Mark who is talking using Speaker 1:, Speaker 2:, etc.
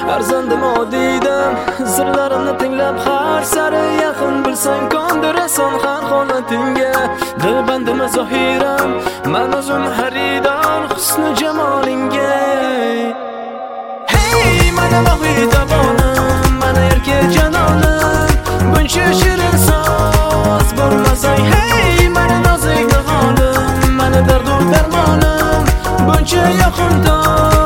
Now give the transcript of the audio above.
Speaker 1: Farzandim odiydan sirlarimni tinglab har sari yaqin bilsang qondirasan har holatingga. Dilbandim zohiram men o'zim xaridor husni jamolingga. Hey mana vahida bonim mana erkak janonim buncha shirin so'z bo'lmasang. Hey mana nozik holim mana dardu darmonim buncha yoqimtoy